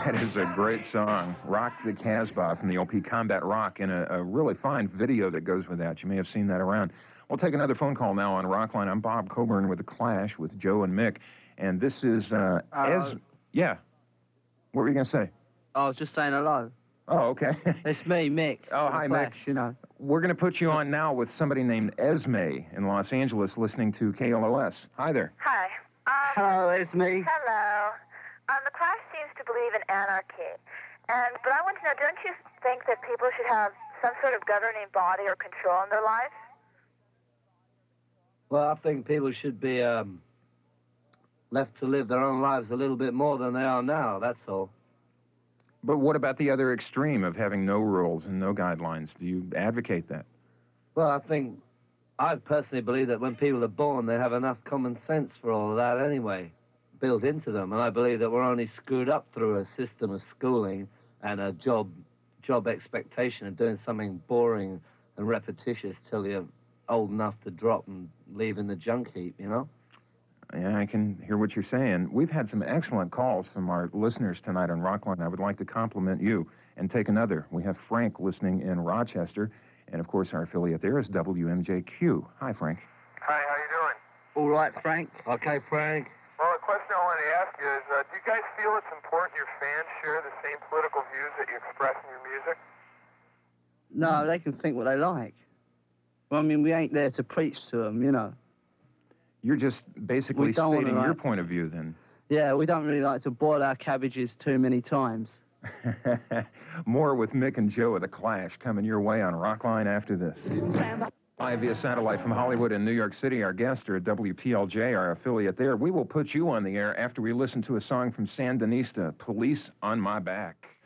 That is a great song, Rock the Casbah from the LP Combat Rock, and a really fine video that goes with that. You may have seen that around. We'll take another phone call now on Rockline. I'm Bob Coburn with The Clash with Joe and Mick, and this is yeah. What were you going to say? I was just saying hello. Oh, okay. It's me, Mick. Oh, hi, Clash, Mick. You know. We're going to put you on now with somebody named Esme in Los Angeles listening to KLOS. Hi there. Hi. Hello, it's me. Hello. The Clash seems to believe in anarchy. But I want to know, don't you think that people should have some sort of governing body or control in their lives? Well, I think people should be left to live their own lives a little bit more than they are now, that's all. But what about the other extreme of having no rules and no guidelines? Do you advocate that? Well, I personally believe that when people are born, they have enough common sense for all of that anyway, built into them. And I believe that we're only screwed up through a system of schooling and a job expectation of doing something boring and repetitious till you're old enough to drop and leave in the junk heap, you know? Yeah, I can hear what you're saying. We've had some excellent calls from our listeners tonight on Rockline. I would like to compliment you and take another. We have Frank listening in Rochester, and of course our affiliate there is WMJQ. Hi, Frank. Hi, how you doing? All right, Frank. Okay, Frank. Well, the question I wanted to ask you is, do you guys feel it's important your fans share the same political views that you express in your music? No, they can think what they like. Well, I mean, we ain't there to preach to them, you know. You're just basically stating your point of view, then. Yeah, we don't really like to boil our cabbages too many times. More with Mick and Joe of The Clash coming your way on Rockline after this. Live via satellite from Hollywood and New York City, our guests are at WPLJ, our affiliate there. We will put you on the air after we listen to a song from Sandinista, Police on My Back.